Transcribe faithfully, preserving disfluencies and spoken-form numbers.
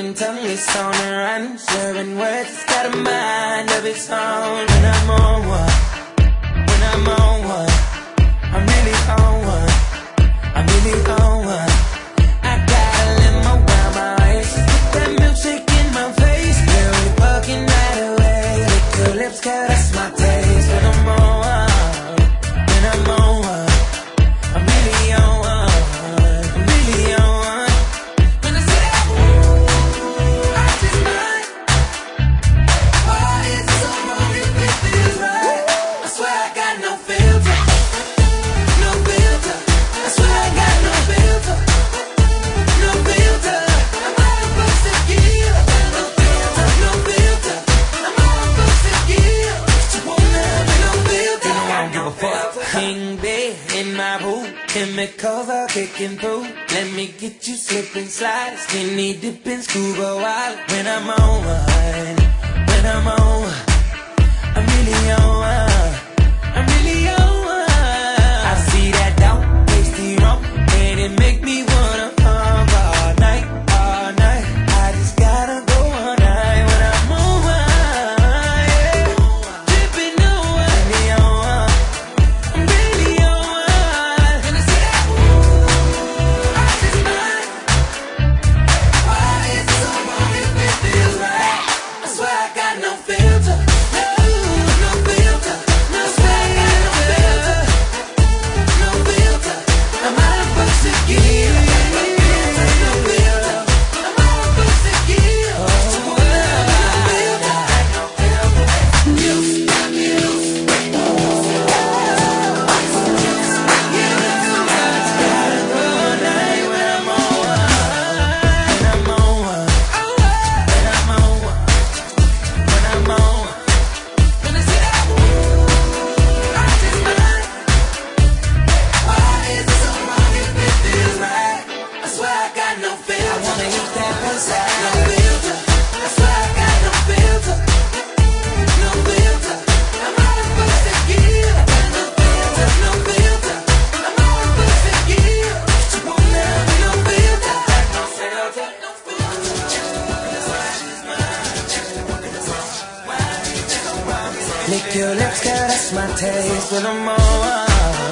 talking tongue is on the run, slurring words, it's got a mind of its own. When I'm on one, when I'm on one, I'm really on one, I'm really on one. I got a limo around my waist, put that milkshake in my face, yeah, we fucking right away. Lick your lips, girl, that's my taste. When I'm on one, when I'm on one, I'm really on one, I'm really on one. When I say that, ooh, I just might. Why is it so wrong if it feels right? I swear I got no filter, no filter. I swear I got no filter, no filter. I'm out of bucks to give, no filter, no filter. I'm out of bucks to give. You won't have me, no filter. You know I don't give a fuck. King bed in my pool, chemicals are kicking through. Let me get you slipping, slide, skinny dipping, scuba wild. When I'm on one, when I'm on one, I'm really on one, I'm really on one. I see that down, tasty rum, and it make me wanna hum all night, all night. I just gotta go all night. When I'm on one, yeah, dripping on one, really on one, I'm really on one. When I say that, ooh, I just might. Why is it so wrong if it feels right? I swear I got no filter, no, no filter, no, swear I got no filter, no filter. I'm out of bucks to give, no filter, no filter. I'm out of bucks to give. You won't have me, no filter, no filter. You got me loose. You know too much, gotta go all night. When I'm on one, when I'm on one, when I'm on one, when I'm on one. When I say that, ooh, I just might. Why is it so wrong if it feels right? I swear I got no filter. I wanna hit that pussy, no filter. I swear I got no filter, no filter. I'm out of bucks to give, no filter, no filter. I'm out of bucks to give. You won't have me, no filter, no filter, no filter. Lick your lips, girl, that's my taste. When I'm on one,